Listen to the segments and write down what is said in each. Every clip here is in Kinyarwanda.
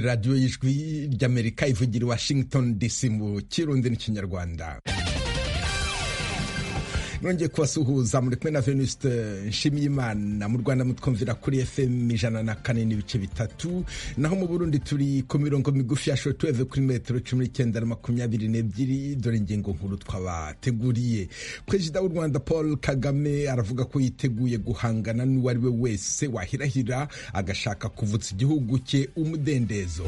radiyo y'ijwi ry'Amerika ivugira i Washington DC mu Kirundi n'Ikinyarwanda. Nongeye kubasuhuza muri kumwe na Venuste Nshimiyimana. Mu Rwanda mutwumvira kuri FM 104.3, naho mu Burundi turi ku mirongo migufi ya shortwave kuri metero 1922. Dore ingingo nkuru twabateguriye. Perezida w'u Rwanda Paul Kagame aravuga ko yiteguye guhangana n'uwari we wese wahirahira agashaka kuvutsa igihugu cye umudendezo.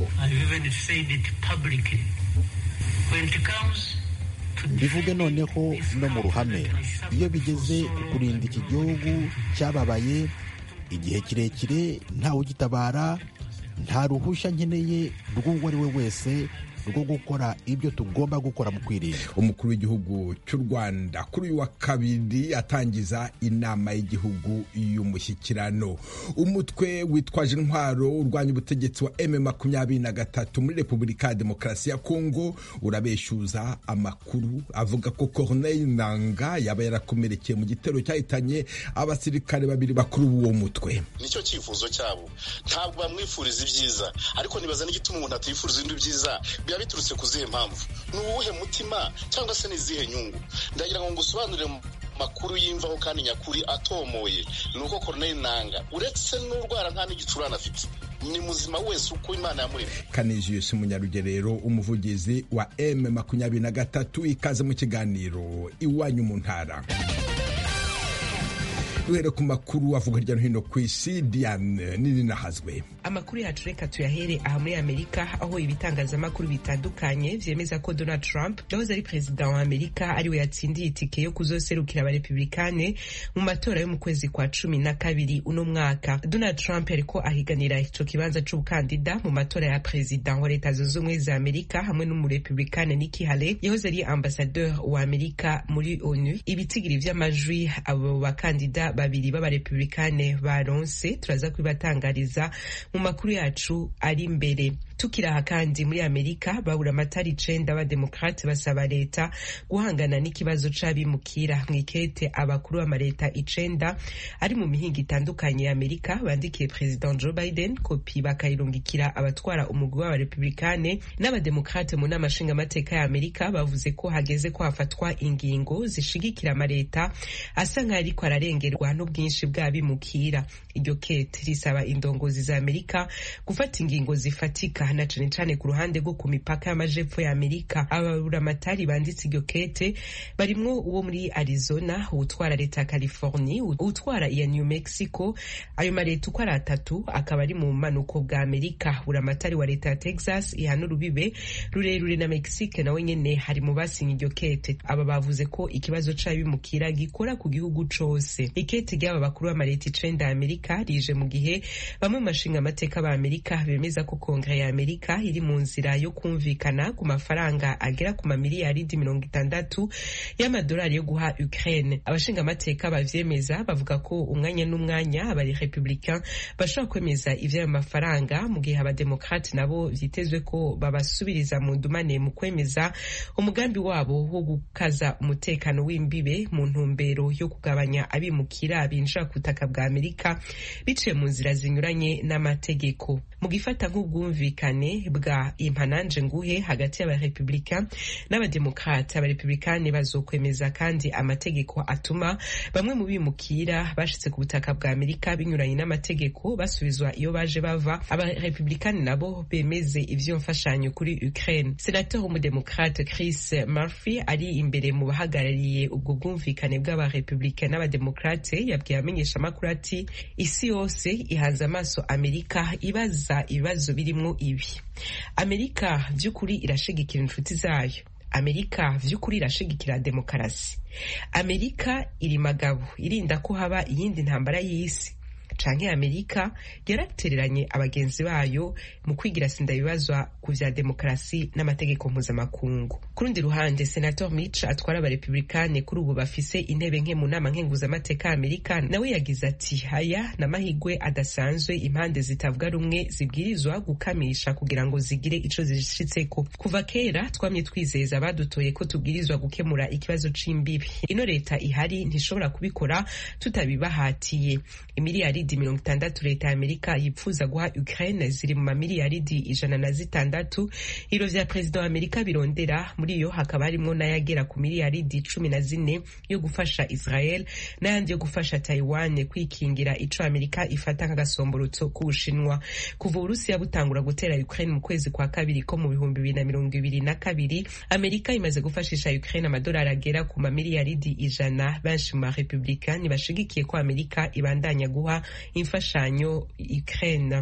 Bivuge noneho no mu ruhame, iyo bigeze ku kurinda iki gihugu cyababaye igihe kirekire ntawe ugitabara, nta ruhushya nkeneye rw'uwo ari we wese rwo gukora ibyo tugomba gukora mu kwirinda. Umukuru w'igihugu cy'u Rwanda kuri uyu wa kabiri atangiza inama y'igihugu y'umushyikirano. Umutwe witwaje intwaro urwanya ubutegetsi wa M23 muri Repubulika ya Demokarasi ya Kongo urabeshyuza amakuru avuga ko Corneille Nangaa yaba yarakomerekeye mu gitero cyahitanye abasirikare babiri bakuru b'uwo mutwe. Nicyo cyifuzo cyabo, ntabwo bamwifuriza ibyiza, ariko nibaza n'igituma umuntu atifuriza ibintu byiza biturutse ku zihe mpamvu, ni uwuhe mutima cyangwa se n'izihe nyungu. Ndagira ngo ngusobanurire makuru y'imvaho kandi nyakuri atomoye, ni uko Corneille Nangaa uretse n'urwara nta n'igicurane afite, ni muzima wese uko Imana yamuremye. Canisius Munyarugerero, umuvugizi wa M23, ikaze mu kiganiro Iwanyu mu Ntara. Duhere ku makuru avuga hirya no hino ku isi. Diane Nininahazwe. Amakuru yacu reka tuyahere aha muri Amerika, aho ibitangazamakuru bitandukanye vyemeza ko Donald Trump yahoze ari perezida wa Amerika ariwe yatsindiye itike yo kuzoserukira abarepublikane mu matora yo mu kwezi kwa 12 uno mwaka. Donald Trump yariko ahiganira ico kibanza c'ubukandida mu matora ya perezida wa Leta Zunze Ubumwe za Amerika hamwe n'umurepublikane Nikki Haley yahoze ari ambassadeur wa Amerika muri ONU. Ibitigiri vy'amajwi abo bakandida babiri b'abarepublikane baronse turaza kubibatangariza mu makuru yacu ari imbere. Tukiraha kandi muri Amerika babura amatari 9 b'abademokrate basaba leta guhangana n'ikibazo c'abimukira. Mwikete abakuru b'amareta 9 ari mu mihinga itandukanye ya Amerika bandikiye President Joe Biden kopi bakayirungikira abatwara umugwi w'abarepublikane n'abademokrate mu nama nshingamateka ya Amerika. Bavuze ko hageze ko hafatwa ingingo zishigikira amareta asa nk'ariko ararengerwa n'ubwinshi bw'abimukira. Iryo kete risaba indongozi za Amerika gufata ingingo zifatika na cane cane ku ruhande rwo ku mipaka y'amajepfo ya Amerika. Ababura amatari banditse iryo kete barimwo uwo muri Arizona, utwara leta ya California, utwara iya New Mexico. Ayo mareta uko ari atatu akaba ari mu manuko bwa Amerika. Bura amatari wa leta ya Texas ihana urubibe rurerure na Mexique nawe nyene hari mu basinye iryo kete. Aba bavuze ko ikibazo c'abimukira gikora ku gihugu cose. Ikete ry'aba bakuru b'amareta 9 ya Amerika rije mu gihe bamwe mu mashinga amateka ba Amerika bemeza ko Kongre ya Amerika iri mu nzira yo kumvikana ku mafaranga agera ku mamiliyaridi 60 y'amadolari yo guha Ukraine. Abashinga amateka bavyemeza bavuga ko umwanya n'umwanya abari Republican bashobora kwemeza ivyo mafaranga, mu gihe abademokrate nabo vyitezwe ko babasubiriza mu ndumane mu kwemeza umugambi wabo wo gukaza umutekano w'imbibe mu ntumbero yo kugabanya abimukira binjira ku butaka bwa Amerika biciye mu nzira zinyuranye n'amategeko. Mu gifata nk'ubwumvikane bwa impananje nguhe hagati y'abarepublika n'abademokrate, abarepublikani bazokwemeza kandi amategeko atuma bamwe mu bimukira bashitse ku butaka bwa Amerika binyuranye n'amategeko basubizwa iyo baje bava. Abarepublikani nabo bemeze ivyo mfashanyo kuri Ukraine. Senator w'umudemokrate Chris Murphy ari imbere mu bahagarariye ubwo bwumvikane bw'abarepublika n'abademokrate yabwiye amenyesha amakuru ati isi yose ihanze amaso Amerika ibaza ibibazo birimwo ibi. Amerika vy'ukuri irashigikira inshuti zayo. Amerika vy'ukuri irashigikira demokarasi. Amerika iri magabo irinda ko haba iyindi ntambara y'isi. Canke Amerika yaratereranye abagenzi bayo mu kwigira sinda bibazwa ku vya demokarasi n'amategeko mpuzamakungu. Kurundi ruhande, Senator Mitch atwara abarepublikane kuri ubu bafise intebe nke mu nama nkenguzamateka ya Amerika nawe yagize ati haya n'amahigwe adasanzwe impande zitavuga rumwe zibwirizwa gukamisha kugira ngo zigire ico zishitseko. Kuva kera twamye twizeza badutoye ko tubwirizwa gukemura ikibazo c'imbibi. Ino leta ihari ntishobora kubikora tutabibahatiye. Imiliyari miliyaridi 60 leta ya Amerika yipfuza guha Ukraine ziri mu mamiliyaridi 106 ibiro vya perezida wa Amerika birondera. Muri yo hakaba harimwo n'ayagera ku miliyaridi 14 yo gufasha Israel n'ayandi yo gufasha Taiwan kwikingira ico Amerika ifata nk'agasomborotso k'Ubushinwa. Kuva Urusiya butangura gutera Ukraine mu kwezi kwa kabiri ko mu 2022, Amerika imaze gufashisha Ukraine amadolari agera ku mamiliyaridi 100. Benshi mu Republikani bashigikiye ko Amerika ibandanya guha imfashanyo Ukraine.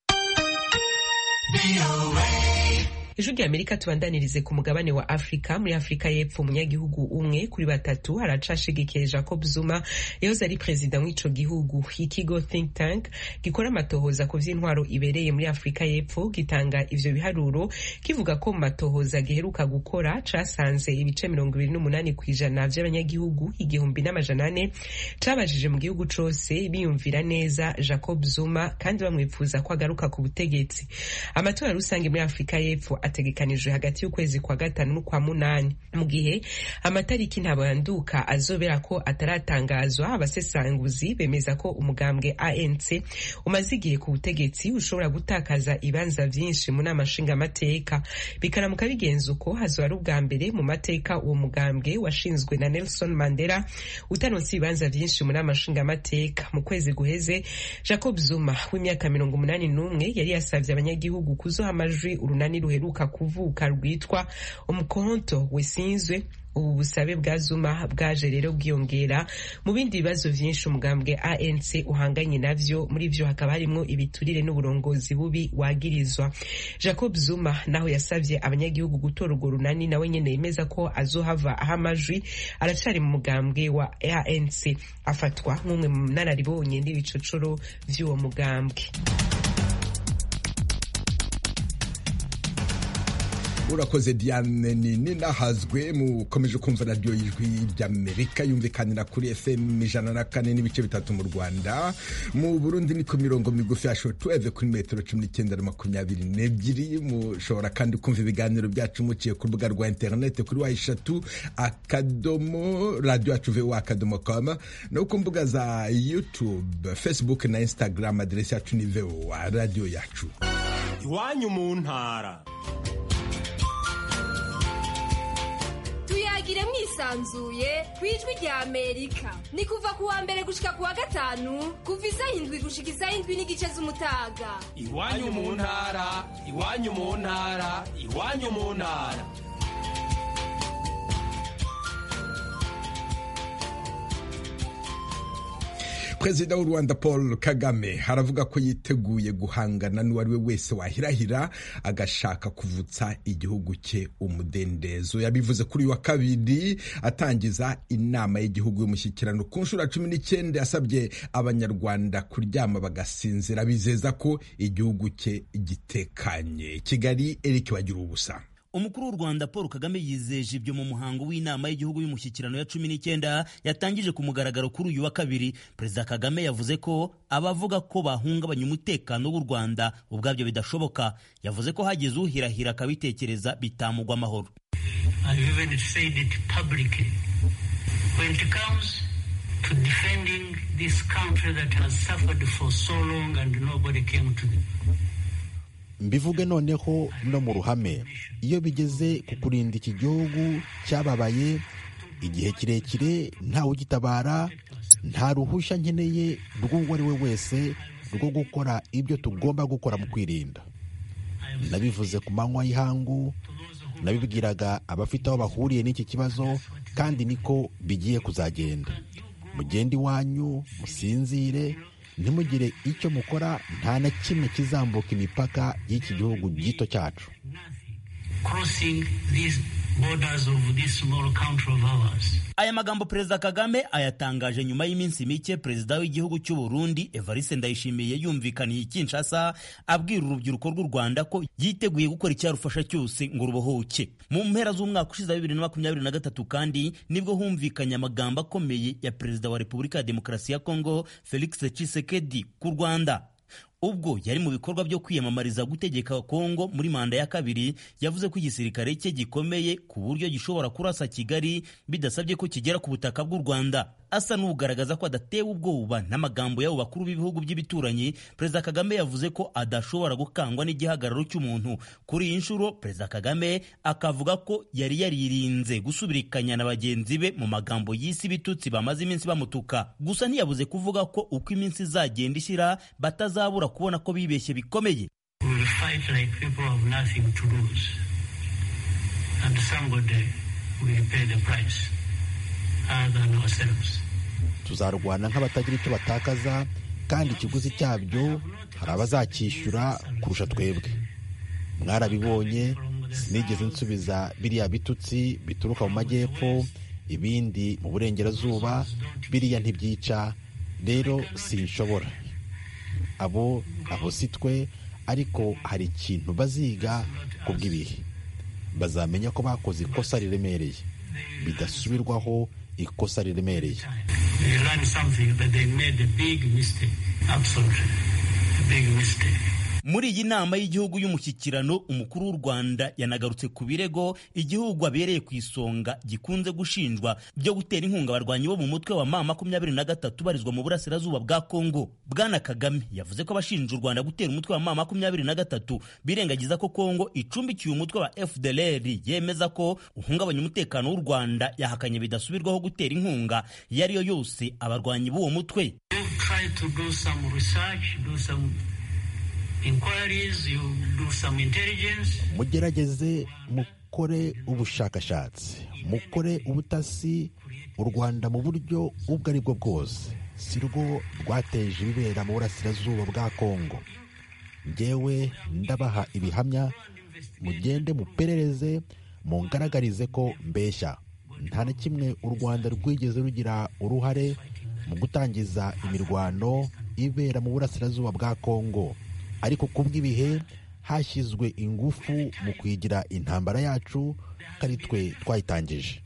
Ijwi rya Amerika tubandanirize ku mugabane wa Afrika. Muri Afrika y'Epfo umunyagihugu umwe kuri batatu haracashigikiye Jacob Zuma yahoze ari perezida w'ico gihugu. Ikigo Think Tank gikora amatohoza ku vy'intwaro ibereye muri Afrika y'Epfo gitanga ivyo biharuro kivuga ko mu matohoza giheruka gukora casanze ibice 28% vy'abanyagihugu 1,400 cabajije mu gihugu cose biyumvira neza Jacob Zuma kandi bamwifuza ko agaruka ku butegetsi. Amatora rusange muri Afrika y'Epfo ategekanijwe hagati y'ukwezi kwa gatanu n'ukwa munani. Mu gihe amatariki ntabanduka azobera ko ataratangazwa, abasesanguzi bemeza ko umugambwe ANC umaze igihe ku butegetsi ushobora gutakaza ibanza vyinshi mu nama nshingamateka. Bikaramuka bigenze uko hazoba ari ubwa mbere mu mateka uwo mugambwe washinzwe na Nelson Mandela utaronse ibanza vyinshi mu nama nshingamateka. Mu kwezi guheze Jacob Zuma w'imyaka 81 yari yasavye abanyagihugu kuzoha amajwi urunani ruheruka kuvuka rwitwa Umkhonto Wesinzwe. Ubu busabe bwa Zuma bwaje rero bwiyongera mu bindi bibazo vyinshi umugambwe ANC uhanganye navyo. Muri vyo hakaba harimwo ibiturire n'uburongozi bubi wagirizwa. Jacob Zuma naho yasavye abanyagihugu gutora urwo runani, nawe nyene yemeza ko azohava aha amajwi. Aracari mu mugambwe wa ANC, afatwa nk'umwe mu nararibonye n'ibicocoro vy'uwo mugambwe. Urakoze Diane Nini nahazwe. Mukomeje kumva radio y'Ijwi ry'Amerika yumvikanira kuri FM 104.3 mu Rwanda. Mu Burundi ni ku mirongo migufi ya shortwave kuri metero 1922. Mushobora kandi kumva ibiganiro byacu muciye ku rubuga rwa internet kuri wa@radio@voa.com no ku mbuga za YouTube, Facebook na Instagram. Adresi yacu ni VOA radio yacu. Iwanyu mu ntara. Tuyagire mwisanzuye kwijwi rya Amerika. Ni kuva kuwa mbere gushika kuwa gatanu kuva 7 gushika 7:30 z'umutaga. Iwanyu mu ntara, iwanyu mu ntara, iwanyu mu ntara. Perezida w'u Rwanda Paul Kagame haravuga ko yiteguye guhangana n'uwari we wese wahirahira agashaka kuvutsa igihugu cye umudendezo. Yabivuze kuri wa kabiri atangiza inama y'igihugu y'umushyikirano ku nshuro 19. Yasabye abanyarwanda kuryama bagasinzira bizeza ko igihugu cye gitekanye. Kigali, Eric Bagiruwubusa. Umukuru w'u Rwanda Paul Kagame yizeje ibyo mu muhango w'inama y'igihugu y'umushyikirano ya 19 yatangije ku mugaragaro kuri uyu wa kabiri. Perezida Kagame yavuze ko abavuga ko bahungabanya umutekano w'u Rwanda ubwabyo bidashoboka. Yavuze ko hageze uhirahira akabitekereza bitamugwa amahoro. I've even said it publicly. When it comes to defending this country that has suffered for so long and nobody came to the Mbivuge noneho no mu ruhame, iyo bigeze ku kurinda iki gihugu cyababaye igihe kirekire ntawe ugitabara, nta ruhushya nkeneye rw'uwo ari we wese rwo gukora ibyo tugomba gukora mu kwirinda. Nabivuze ku manywa y'ihangu, nabibwiraga abafite aho bahuriye n'iki kibazo, kandi niko bigiye kuzagenda. Mugende iwanyu, musinzire, ntimugire icyo mukora, nta na kimwe kizambuka imipaka y'iki gihugu gito cyacu. Aya magambo Perezida Kagame ayatangaje nyuma y'iminsi mike Perezida w'igihugu cy'u Burundi Evariste Ndayishimiye yumvikaniye i Kinshasa abwira urubyiruko rw'u Rwanda ko yiteguye gukora icyarufasha cyose ngo rubohoke. Mu mpera z'umwaka ushize 2023 kandi nibwo humvikanye amagambo akomeye ya Perezida wa Repubulika ya Demokarasi ya Kongo Felix Tshisekedi ku Rwanda. Ubwo yari mu bikorwa byo kwiyamamariza gutegeka Kongo muri manda ya kabiri, yavuze ko igisirikare cye gikomeye ku buryo gishobora kurasa Kigali bidasabye ko kigera ku butaka bw'u Rwanda. asa n'ugaragaza ko adatewe ubwoba n'amagambo y'abo bakuru b'ibihugu by'ibituranyi, Perezida Kagame yavuze ko adashobora gukangwa n'igihagararo cy'umuntu. Kuri iyi nshuro Perezida Kagame akavuga ko yari yaririnze gusubirikanya na bagenzi be mu magambo y'isi bitutsi bamaze iminsi bamutuka. Gusa ntiyabuze kuvuga ko uko iminsi izagenda ishyira batazabura kubona ko bibeshye bikomeye. We will fight like people have nothing to lose, and somebody will pay the price other than ourselves. Tuzarwana nk'abatagira icyo batakaza, kandi ikiguzi cyabyo hari abazacyishyura kurusha twebwe. Mwarabibonye, sinigeze nsubiza biriya bitutsi bituruka mu majyepfo, ibindi mu burengerazuba, biriya ntibyica, rero sinshobora. Abo si twe, ariko hari ikintu baziga ku bw'ibihe. Bazamenya ko bakoze ikosa riremereye, bidasubirwaho ikosa riremereye. They learned something, that they made a big mistake, absolutely a big mistake. Muri iyi nama y'igihugu y'umushyikirano, umukuru w'u Rwanda yanagarutse ku birego igihugu abereye ku isonga gikunze gushinjwa byo gutera inkunga abarwanyi bo mu mutwe wa M23 barizwa mu burasirazuba bwa Kongo. Bwana Kagame yavuze ko abashinja u Rwanda gutera umutwe wa M23 birengagiza ko Kongo icumbikiye umutwe wa FDLR, yemeza ko uhungabanya umutekano w'u Rwanda. Yahakanye bidasubirwaho gutera inkunga yariyo yose abarwanyi b'uwo mutwe. Try to do some research, do some inquiries, you do some intelligence. Mugerageze mukore ubushakashatsi, mukore ubutasi. U Rwanda mu buryo ubwo ari bwo bwose si rwo rwateje ibibera mu burasirazuba bwa Kongo. Njyewe ndabaha ibihamya, mugende muperereze, mungaragarize ko mbeshya. Nta na kimwe u Rwanda rwigeze rugira uruhare mu gutangiza imirwano ibera mu burasirazuba bwa Kongo, ariko kubw'ibihe hashyizwe ingufu mu kwigira intambara yacu, kari twe twayitangije.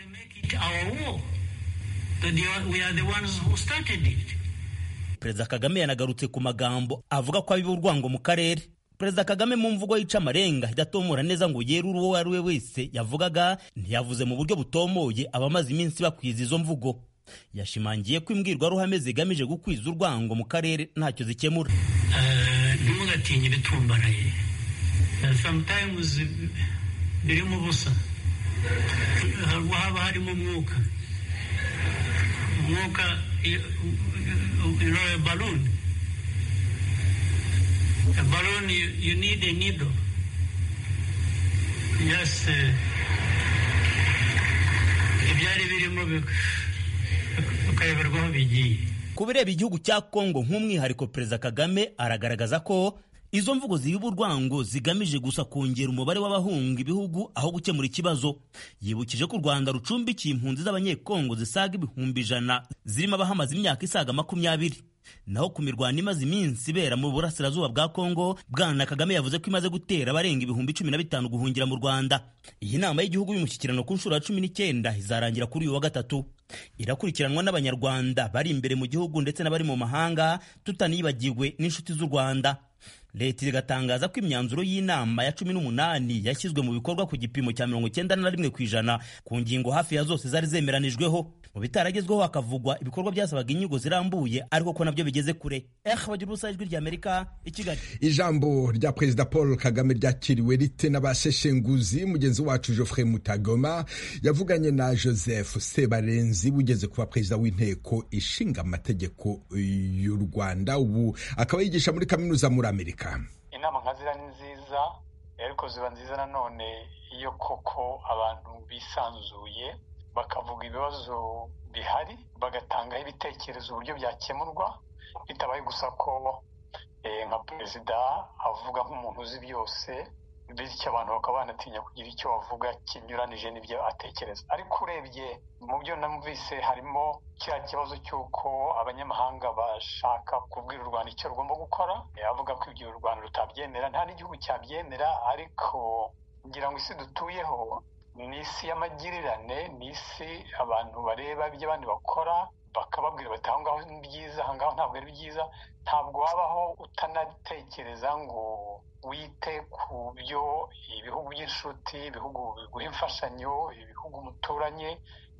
Perezida Kagame yanagarutse ku magambo avuga ko abiba urwango mu karere. Perezida Kagame mu mvugo yica amarenga idatomora neza ngo yerure uwo ari we wese yavugaga, ntiyavuze mu buryo butomoye abamaze iminsi bakwiza izo mvugo. Yashimangiye ko imbwirwaruhame zigamije gukwiza urwango mu karere ntacyo zikemura. Ntimugatinye ibitumbaraye, sometimes birimo ubusa, haba harimo umwuka, a balloon. A balloon, you need a needle. Yes, ibyari birimo ukayoberwaho bigiye. Ku bireba igihugu cya Kongo nk'umwihariko, Perezida Kagame aragaragaza ko izo mvugo ziba urwango zigamije gusa kongera umubare w'abahunga ibihugu aho gukemura ikibazo. Yibukije ko u Rwanda rucumbikiye impunzi z'abanyekongo zisaga 100,000 zirimo abahamaze imyaka isaga 20. Naho ku mirwano imaze iminsi ibera mu burasirazuba bwa Kongo, Bwana Kagame yavuze ko imaze gutera abarenga 15,000 guhungira mu Rwanda. Iyi nama y'igihugu y'umushyikirano ku nshuro ya 19 izarangira kuri uyu wa gatatu. Irakurikiranwa n'abanyarwanda bari imbere mu gihugu ndetse n'abari mu mahanga, tutanibagiwe n'inshuti z'u Rwanda. Leta igatangaza ko imyanzuro y'inama ya 18 yashyizwe mu bikorwa ku gipimo cya 91% ku ngingo hafi ya zose zari zemeranijweho. Mu bitaragezweho hakavugwa ibikorwa byasabaga inyigo zirambuye, ariko ko nabyo bigeze kure. Bagira ubusa ijwi rya Amerika i Kigali. Ijambo rya Perezida Paul Kagame ryakiriwe rite n'abaseshenguzi. Mugenzi wacu Geoffrey Mutagoma yavuganye na Joseph Sebarenzi ugeze kuba perezida w'inteko ishinga amategeko y'u Rwanda, ubu akaba yigisha muri kaminuza muri Amerika. Inama nkazira ni nziza, ariko ziba nziza nanone iyo koko abantu bisanzuye bakavuga ibibazo bihari, bagatangaho ibitekerezo uburyo byakemurwa, bitabaye gusa ko nka perezida avuga nk'umuntu uzi byose, bityo abantu bakaba banatinya kugira icyo bavuga kinyuranije n'ibyo atekereza. Ariko urebye mu byo namvise harimo kiriya kibazo cy'uko abanyamahanga bashaka kubwira u Rwanda icyo rugomba gukora, avuga ko ibyo u Rwanda rutabyemera, nta n'igihugu cyabyemera, ariko ngira ngo isi dutuyeho ni isi y'amagirirane, ni isi abantu bareba ibyo abandi bakora bakababwira bati aho ngaho ni byiza, aho ngaho ntabwo ari byiza. Ntabwo wabaho utanatekereza ngo wite ku byo ibihugu by'inshuti, ibihugu biguha imfashanyo, ibihugu muturanye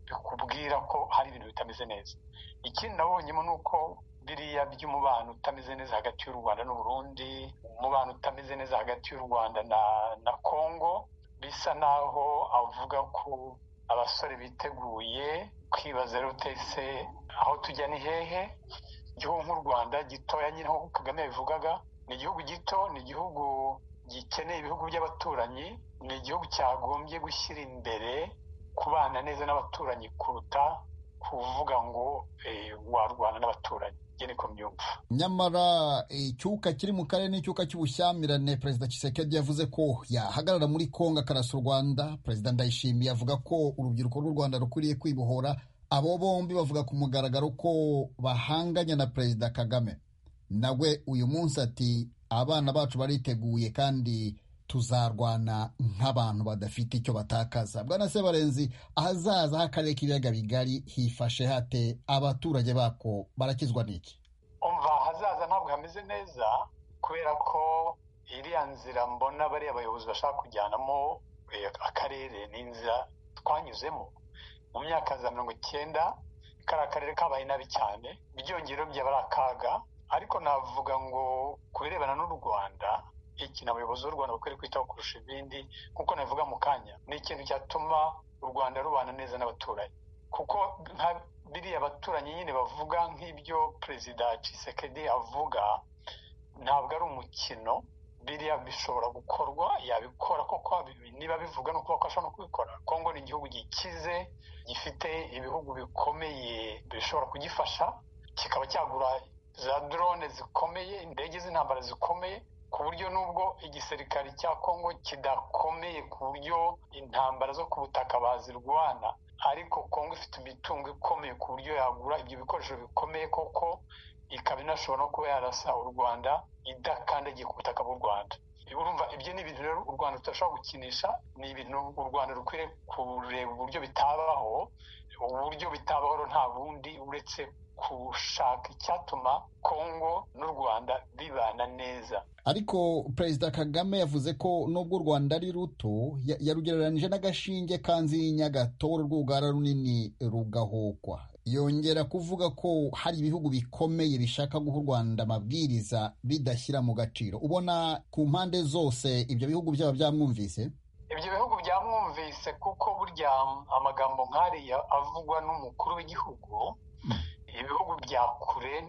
bikubwira ko hari ibintu bitameze neza. Ikindi nabonyemo ni uko biriya by'umubano utameze neza hagati y'u Rwanda n'u Burundi, umubano utameze neza hagati y'u Rwanda na Congo, bisa naho avuga ko abasore biteguye kwibaza rutese aho tujya ni hehe. Igihugu nk'u Rwanda gitoya nyine nk'uko Kagame yabivugaga, ni igihugu gito, ni igihugu gikeneye ibihugu by'abaturanyi, ni igihugu cyagombye gushyira imbere kubana neza n'abaturanyi kuruta kuvuga ngo warwana n'abaturanyi. Niko mbyumva. Nyamara icyuka kiri mu karere n'icyuka cy'ubushyamirane, Perezida Tshisekedi yavuze ko yahagarara muri Kongo akarasa u Rwanda. Perezida Ndayishimiye avuga ko urubyiruko rw'u Rwanda rukwiriye kwibohora. Abo bombi bavuga ku mugaragaro ko bahanganye na Perezida Kagame. Nawe uyu munsi ati abana bacu bariteguye kandi tuzarwana nk'abantu badafite icyo batakaza. Bwana Sebarenzi, ahazaza h'akarere k'ibiyaga bigari hifashe hate? Abaturage bako barakizwa n'iki? Umva, ahazaza ntabwo hameze neza kubera ko iriya nzira mbona bariya abayobozi bashaka kujyanamo akarere ni inzira twanyuzemo mu myaka za 90. kariya karere kabaye nabi cyane, ibyongero byaba ari akaga. Ariko navuga ngo ku birebana n'u Rwanda, ikintu abayobozi b'u Rwanda bakwiriye kwitaho kurusha ibindi, kuko navuga mu kanya, ni ikintu cyatuma u Rwanda rubana neza n'abaturanyi. Kuko nka biriya abaturanyi nyine bavuga nk'ibyo Perezida Tshisekedi avuga, ntabwo ari umukino. Biriya bishobora gukorwa, yabikora koko, niba bivuga no kuba ko ashobora no kubikora. Kongo ni igihugu gikize, gifite ibihugu bikomeye bishobora kugifasha, kikaba cyagura za drone zikomeye, indege z'intambara zikomeye, ku buryo nubwo igisirikare cya Kongo kidakomeye ku buryo intambara zo ku butaka bazirwana, ariko Kongo ifite imitungo ikomeye ku buryo yagura ibyo bikoresho bikomeye koko, ikaba inashobora no kuba yarasa u Rwanda idakandagiye ku butaka bw'u Rwanda. Urumva, ibyo ni ibintu rero u Rwanda tutashobora gukinisha, ni ibintu u Rwanda rukwiriye kureba uburyo bitabaho. Uburyo bitabaho nta bundi uretse gushaka icyatuma Kongo n'u Rwanda bibana neza. Ariko Perezida Kagame yavuze ko nubwo u Rwanda ari ruto, yarugereranije n'agashinge kanzinya gatora urwugara runini rugahokwa. Yongera kuvuga ko hari ibihugu bikomeye bishaka guha u Rwanda amabwiriza bidashyira mu gaciro. Ubona ku mpande zose ibyo bihugu byaba byamwumvise? Ibyo bihugu byamwumvise kuko burya amagambo nk'ariya avugwa n'umukuru w'igihugu, ibihugu bya kure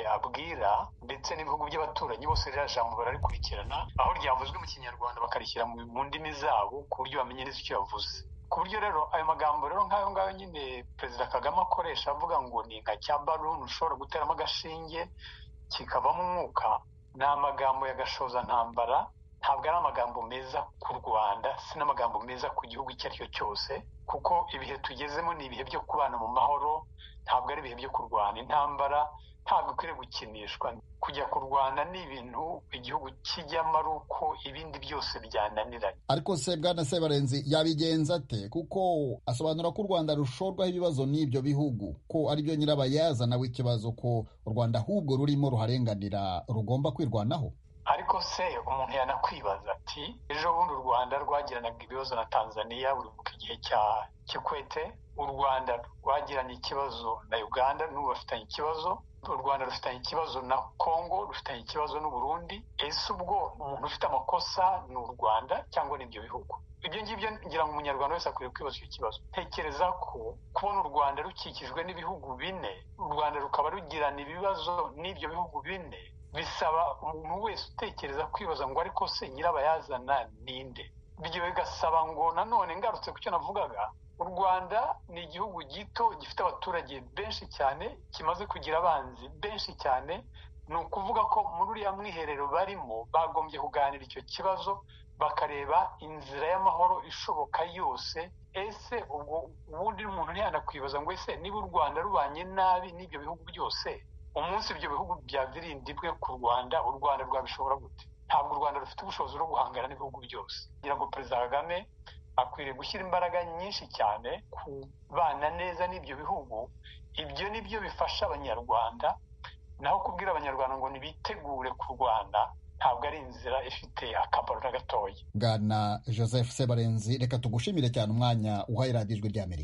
abwira ndetse n'ibihugu by'abaturanyi bose ririya jambo bararikurikirana, aho ryavuzwe mu Kinyarwanda bakarishyira mu ndimi zabo ku buryo bamenye neza icyo yavuze. Ku buryo rero ayo magambo rero nk'ayo ngayo nyine Perezida Kagame akoresha avuga ngo ni nka cya balloon ushobora guteramo agashinge kikavamo umwuka, ni amagambo y'agashoza ntambara. Ntabwo ari amagambo meza ku Rwanda, si n'amagambo meza ku gihugu icyo ari cyo cyose, kuko ibihe tugezemo ni ibihe byo kubana mu mahoro, ntabwo ari ibihe byo kurwana intambara. Ntabwo ikwiriye gukinishwa. Kujya kurwana ni ibintu igihugu kijyamo ari uko ibindi byose byananiranye. Ariko se Bwana Sebarenzi yabigenza ate? Kuko asobanura ko u Rwanda rushorwaho ibibazo n'ibyo bihugu, ko ari byo nyirabayazana w'ikibazo, ko u Rwanda ahubwo rurimo ruharenganira rugomba kwirwanaho. Ariko se umuntu yanakwibaza ati, ejo bundi u Rwanda rwagiranaga ibibazo na Tanzania uribuka igihe cya Kikwete, u Rwanda rwagiranye ikibazo na Uganda, n'ubu bafitanye ikibazo. U Rwanda rufitanye ikibazo na Kongo, rufitanye ikibazo n'u Burundi. Ese ubwo umuntu ufite amakosa ni u Rwanda cyangwa n'ibyo bihugu? Ibyo ngibyo ngira ngo umunyarwanda wese akwiriye kwibaza icyo kibazo. Tekereza ko kubona u Rwanda rukikijwe n'ibihugu bine, u Rwanda rukaba rugirana ibibazo n'ibyo bihugu bine, bisaba umuntu wese utekereza kwibaza ngo ariko se nyirabayazana ninde? Ibyo bigasaba ngo nanone ngarutse ku cyo navugaga, u Rwanda ni igihugu gito gifite abaturage benshi cyane, kimaze kugira abanzi benshi cyane. Ni ukuvuga ko muri uriya mwiherero barimo bagombye kuganira icyo kibazo, bakareba inzira y'amahoro ishoboka yose. Ese ubwo ubundi umuntu ntiyanakwibaza ngo ese niba u Rwanda rubanye nabi n'ibyo bihugu byose, umunsi ibyo bihugu byavirindibwe ku Rwanda, u Rwanda rwabishobora gute? Ntabwo u Rwanda rufite ubushobozi bwo guhangana n'ibihugu byose. kugira ngo Perezida Kagame akwiriye gushyira imbaraga nyinshi cyane ku bana neza n'ibyo bihugu. Ibyo ni byo bifasha Abanyarwanda, naho kubwira Abanyarwanda ngo nibitegure kurwana ntabwo ari inzira ifite akamaro na gatoya. Bwana Joseph Sebarenzi, reka tugushimire cyane umwanya uhaye radiyo Ijwi ry'Amerika.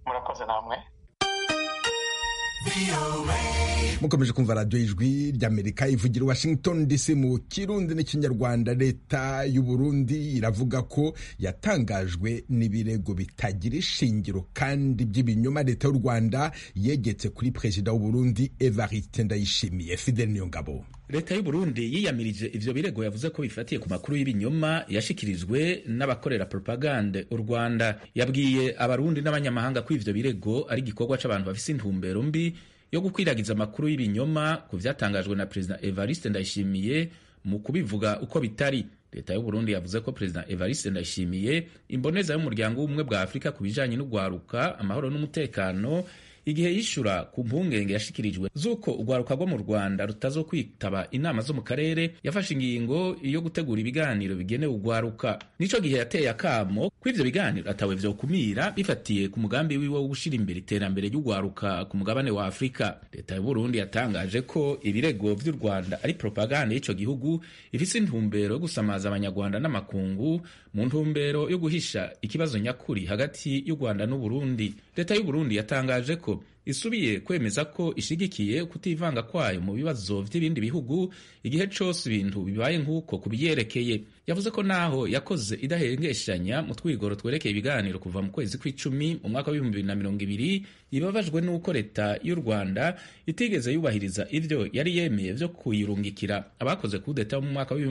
murakoze namwe. mukomeje kumva radiyo y'ijwi ry'Amerika ivugira Washington DC mu Kirundi n'ikinyarwanda. Leta y'u Burundi iravuga ko yatangajwe n'ibirego bitagira ishingiro kandi by'ibinyoma leta y'u Rwanda yegetse kuri perezida w'u Burundi Evariste Ndayishimiye. Fidel Niyongabo. Leta y'u Burundi yiyamirije ivyo birego, yavuze ko bifatiye ku makuru y'ibinyoma yashikirijwe n'abakorera propagande u Rwanda. Yabwiye abarundi n'abanyamahanga ko ivyo birego ari igikorwa c'abantu bafise intumbero mbi yo gukwiragiza amakuru y'ibinyoma ku vyatangajwe na Perezida Evariste Ndayishimiye mu kubivuga uko bitari. Leta y'u Burundi yavuze ko Perezida Evariste Ndayishimiye imboneza y'umuryango w'ubumwe bwa Afurika ku bijanye n'ugwaruka, amahoro n'umutekano, igihe yishura ku mpungenge yashikirijwe z'uko urwaruka rwo mu Rwanda rutazokwitaba inama zo mu karere, yafashe ingingo yo gutegura ibiganiro bigenewe urwaruka. Nico gihe yateye akamo ko ivyo biganiro atawe vyokumira bifatiye ku mugambi wiwe wo gushira imbere iterambere ry'urwaruka ku mugabane wa Afurika. Leta y'u Burundi yatangaje ko ibirego vy'u Rwanda ari propaganda y'ico gihugu ifise intumbero yo gusamaza abanyarwanda n'amakungu mu ntumbero yo guhisha ikibazo nyakuri hagati y'u Rwanda n'u Burundi. Leta y'u Burundi yatangaje ko isubiye kwemeza ko ishigikiye kutivanga kwayo mu bibazo vy'ibindi bihugu igihe cose ibintu bibaye nk'uko kubiyerekeye. Yavuze ko naho yakoze idahengeshanya mu twigoro twerekeye ibiganiro kuva mu kwezi kw'icumi mu mwaka wa 2020, ibabajwe n'uko leta y'u Rwanda itigeze yubahiriza ivyo yari yemeye vyo kuyirungikira abakoze kudeta mu mwaka wa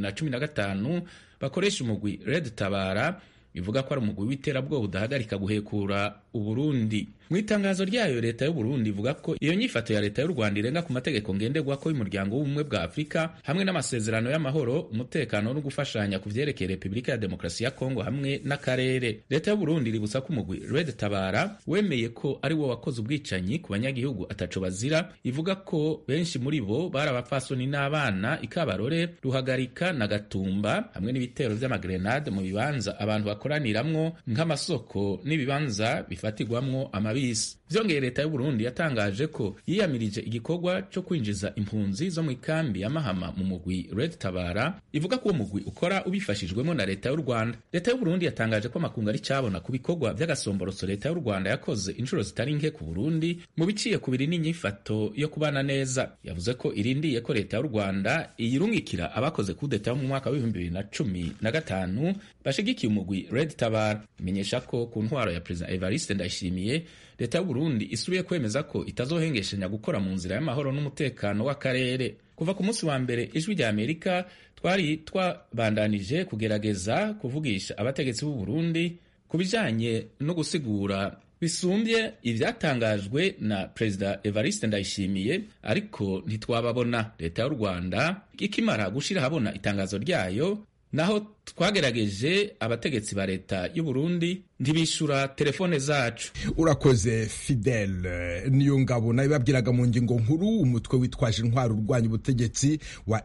2015 bakoresha umugwi Red Tabara, ivuga ko ari umugwi w'iterabwoba udahagarika guhekura Uburundi. Mu itangazo ryayo, leta y'u Burundi ivuga ko iyo nyifato ya leta y'u Rwanda irenga ku mategeko ngenderwako y'umuryango w'ubumwe bwa Afurika hamwe n'amasezerano y'amahoro, umutekano no gufashanya ku vyerekeye Repubulika ya Demokarasi ya Kongo hamwe n'akarere. Leta y'u Burundi iributsa ko umugwi Red Tabara wemeye ko ari wo wakoze ubwicanyi ku banyagihugu ataco bazira. Ivuga ko benshi muri bo bari abapfasoni n'abana, ikabarore, Ruhagarika na Gatumba, hamwe n'ibitero vy'amagrenade mu bibanza abantu bakoraniramwo nk'amasoko n'ibibanza bifatirwamwo amabisi. Vyongeye leta y'u Burundi yatangaje ko yiyamirije igikorwa cyo kwinjiza impunzi zo mu ikambi ya Mahama mu mugwi Red Tabara, ivuga ko uwo mugwi ukora ubifashijwemo na leta y'u Rwanda. Leta y'u Burundi yatangaje ko amakungu ari cabona ku bikorwa vy'agasomborotso leta y'u Rwanda yakoze inshuro zitari nke ku Burundi mu biciye kubiri n'inyifato yo kubana neza. Yavuze ko irindiye ko leta y'u Rwanda iyirungikira abakoze kudeta mu mwaka wa 2015 bashigikiye umugwi Red Tabara. Menyesha ko ku ntwaro ya President Evariste Ndayishimiye, leta y'u Burundi isubiye kwemeza ko itazohengeshanya gukora mu nzira y'amahoro n'umutekano w'akarere. Kuva ku munsi wa mbere, ijwi rya Amerika twari twabandanije kugerageza kuvugisha abategetsi b'u Burundi ku bijanye no gusigura bisumbye ivyatangajwe na Perezida Evariste Ndayishimiye, ariko ntitwababona. Leta y'u Rwanda ikimara gushira habona itangazo ryayo, naho twagerageje abategetsi ba leta y'u Burundi ntibishura telefone zacu. Urakoze Fidel Niyongabo. Nawe babwiraga mu ngingo nkuru umutwe witwaje intwaro urwanya ubutegetsi wa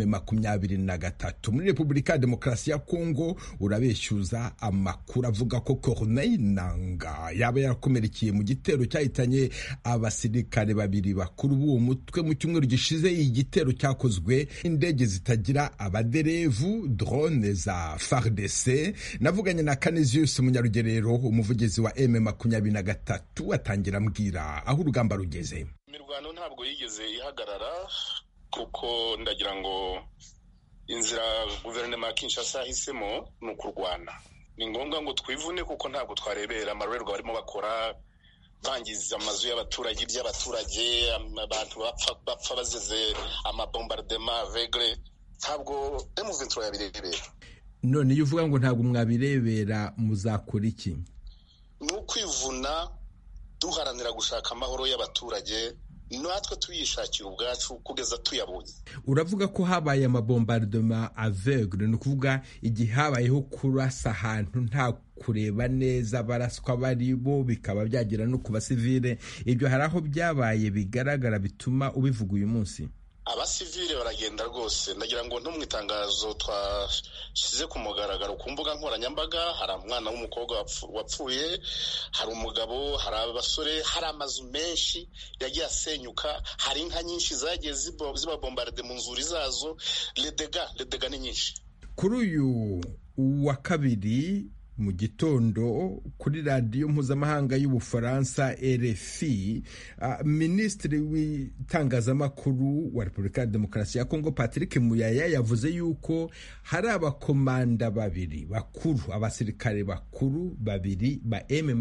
M23 muri Repubulika ya Demokarasi ya Kongo urabeshyuza amakuru avuga ko Corneille Nangaa yaba yarakomerekeye mu gitero cyahitanye abasirikare babiri bakuru b'uwo mutwe mu cyumweru gishize. Igitero cyakozwe indege zitagira abaderevu, drone za FARDC. Navuganye na Canisius Munyarugerero, umuvugizi wa M23, atangira ambwira aho urugamba rugeze. Imirwano ntabwo yigeze ihagarara, kuko ndagira ngo inzira guverinoma ya Kinshasa yahisemo ni ukurwana. Ni ngombwa ngo twivune, kuko ntabwo twarebera amarorerwa barimo bakora, bangiza amazu y'abaturage, iby'abaturage, abantu bapfa bazize amabombardement aveugle. Ntabwo M23 yabirebera. None iyo uvuga ngo ntabwo mwabirebera, muzakora iki? Ni ukwivuna, duharanira gushaka amahoro y'abaturage, natwe tuyishakira ubwacu kugeza tuyabonye. Uravuga ko habaye amabombardement aveugle, ni ukuvuga igihe habayeho kurasa ahantu nta kureba neza baraswa bari bo, bikaba byagera no ku basivile. Ibyo hari aho byabaye bigaragara bituma ubivuga uyu munsi? Abasivile baragenda rwose. Ndagira ngo no mu itangazo twashize ku mugaragaro ku mbuga nkoranyambaga, hari umwana w'umukobwa wapfuye, hari umugabo, hari abasore, hari amazu menshi yagiye asenyuka, hari inka nyinshi zagiye zibabombarde mu nzuri zazo. Ledega ni nyinshi. Kuri uyu wa kabiri mu gitondo kuri radiyo mpuzamahanga y'Ubufaransa RFI, minisitiri w'itangazamakuru wa Repubulika ya Demokarasi ya Kongo Patrick Muyaya yavuze yuko hari abakomanda babiri bakuru, abasirikare bakuru babiri ba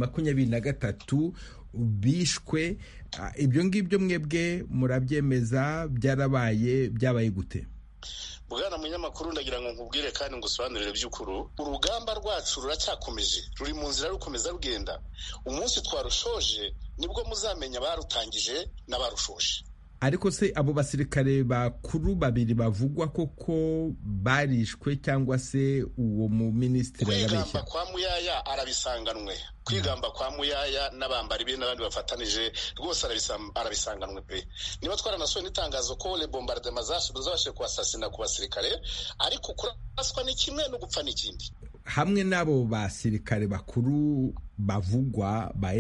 M23 bishwe. Ibyo ngibyo mwebwe murabyemeza? byabaye gute? Bwana munyamakuru, ndagira ngo nkubwire kandi ngusobanurire by'ukuru, urugamba rwacu ruracyakomeje, ruri mu nzira rukomeza rugenda. Umunsi twarushoje nibwo muzamenya barutangije n'abarushoje. Ariko se abo basirikare bakuru babiri bavugwa koko barishwe cyangwa se uwo mu minisitiri yarabeshya? Kwigamba kwa Muyaya arabisanganwe, kwigamba kwa Muyaya n'abambari be n'abandi bafatanije rwose arabisanganwe pe. Niba twaranasohoye n'itangazo ko le bombardement zabashije kuasasina ku basirikare, ariko kuraswa ni kimwe no gupfa n'ikindi. Hamwe n'abo basirikare bakuru bavugwa ba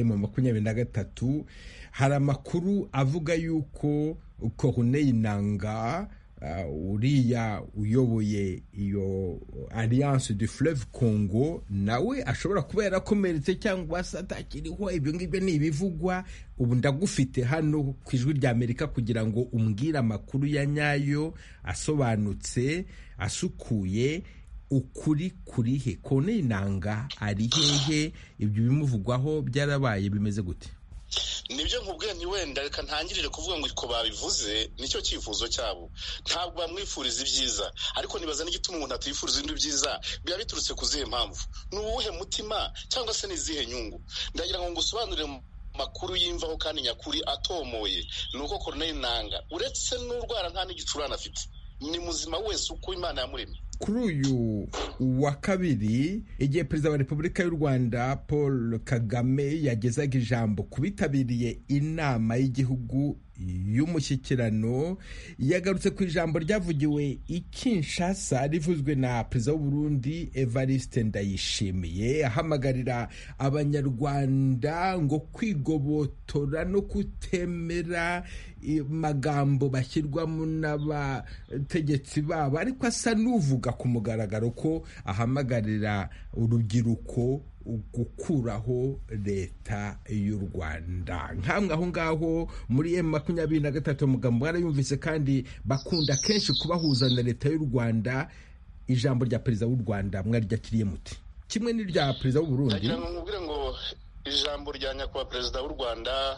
M23, hari amakuru avuga yuko Corneille Nangaa, uriya uyoboye iyo Alliance du Fleuve Congo, nawe ashobora kuba yarakomeretse cyangwa se atakiriho. Ibyo ngibyo ni ibivugwa. Ubu ndagufite hano ku Ijwi ry'Amerika kugira ngo umbwire amakuru ya nyayo, asobanutse, asukuye. Ukuri kuri he? Corneille Nangaa ari hehe? Ibyo bimuvugwaho byarabaye bimeze gute? Nibyo nkubwiye nti wenda reka ntangirire kuvuga ngo ko babivuze nicyo cyifuzo cyabo, ntabwo bamwifuriza ibyiza, ariko nibaza n'igituma umuntu atifuriza ibintu byiza biba biturutse ku zihe mpamvu, ni uwuhe mutima cyangwa se n'izihe nyungu. Ndagira ngo ngusobanurire makuru y'imvaho kandi nyakuri atomoye, ni uko Corneille Nangaa uretse n'urwara nta n'igicurane afite, ni muzima wese uko Imana yamuremye. Kuri uyu wa kabiri, igihe Perezida wa Repubulika y'u Rwanda Paul Kagame yagezaga ijambo ku bitabiriye inama y'igihugu y'umushyikirano, yagarutse ku ijambo ryavugiwe i Kinshasa rivuzwe na Perezida w'u Burundi Evariste Ndayishimiye, ahamagarira abanyarwanda ngo kwigobotora no kutemera magambo bashyirwamo n'abategetsi babo, ariko asa n'uvuga ku mugaragaro ko ahamagarira urubyiruko gukuraho leta y'u Rwanda. Nkamwe aho ngaho muri M23 umugambo mwarayumvise kandi bakunda kenshi kubahuza na leta y'u Rwanda. Ijambo rya Perezida w'u Rwanda mwaryakiriye muti? Kimwe n'irya Perezida w'u Burundi? Nkubwire ngo ijambo rya nyakubahwa Perezida w'u Rwanda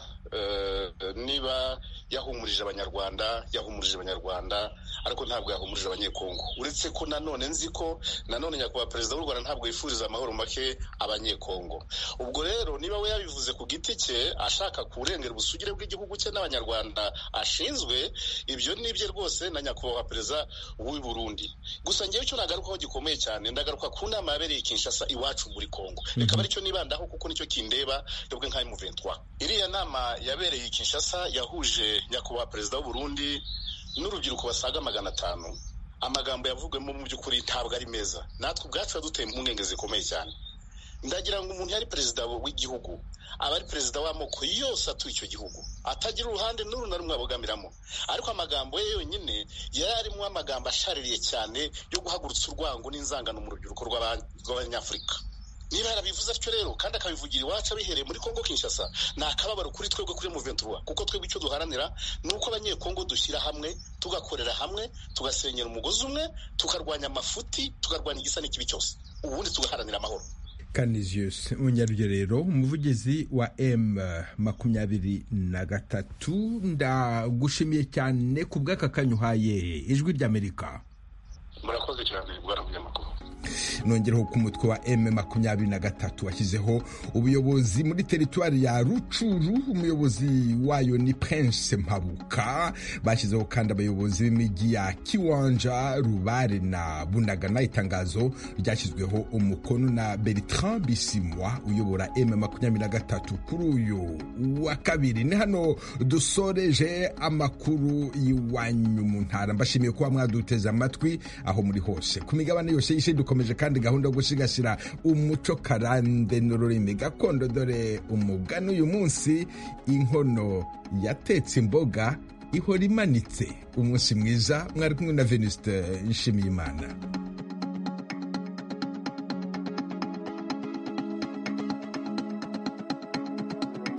niba yahumurije abanyarwanda, ariko ntabwo yahumurije abanyekongo. Uretse ko nanone nzi ko nanone nyakubahwa Perezida w'u Rwanda ntabwo yifuriza amahoro make abanyekongo. Ubwo rero niba we yabivuze ku giti cye ashaka kurengera ubusugire bw'igihugu cye n'abanyarwanda ashinzwe, ibyo nibye rwose na nyakubahwa Perezida w'u Burundi. Gusa ngewe icyo nagarukaho gikomeye cyane, ndagaruka ku nama yabereye Kinshasa iwacu muri Kongo. Reka bari cyo nibandaho kuko nicyo kindeba yobwe nka M23. Iriya nama yabereye Kinshasa yahuje nyakubahwa Perezida w'u Burundi n'urubyiruko basaga 500. Amagambo yavugwemo mu by'ukuri ntabwo ari meza, natwe ubwacu duteye impungenge zikomeye cyane. Ndagira ngo umuntu yari perezida w'igihugu, aba ari perezida w'amoko yose atuye icyo gihugu, atagira uruhande n'uru na rumwe abogamiramo, ariko amagambo ye yonyine yari arimo amagambo ashaririye cyane yo guhagurutsa urwango n'inzangano mu rubyiruko rw'abanyafurika. Niba yarabivuze atyo rero kandi akabivugira iwacu abihereye muri Kongo Kinshasa, ni akababaro kuri twebwe kuri M23, kuko twebwe icyo duharanira ni uko abanyekongo dushyira hamwe, tugakorera hamwe, tugasenyera umugozi umwe, tukarwanya amafuti, tukarwanya igisa n'ikibi cyose, ubundi tugaharanira amahoro. Canisius Munyarugerero, umuvugizi wa M23, ndagushimiye cyane ku bw'aka kanyuhaye Ijwi ry'Amerika. Murakoze cyane bwana munyamakuru. Nongereho ku mutwe wa M23 washyizeho ubuyobozi muri teritwari ya Rucuru, umuyobozi wayo ni Prince Mpabuka. Bashyizeho kandi abayobozi b'imijyi ya Kiwanja, Rubare na Bunagana. Itangazo ryashyizweho umukono na Bertrand Bisimwa uyobora M23 kuri uyu wa kabiri. Ni hano dusoreje amakuru y'iwanyu mu ntara. Mbashimiye kuba mwaduteze amatwi aho muri hose ku migabane yose y'isi. Dukomeje kandi gahunda yo gusigasira umuco karande n'ururimi gakondo. Dore umugani uyu munsi: inkono yatetse imboga ihora imanitse. Umunsi mwiza, mwari kumwe na Venuste Nshimiyimana.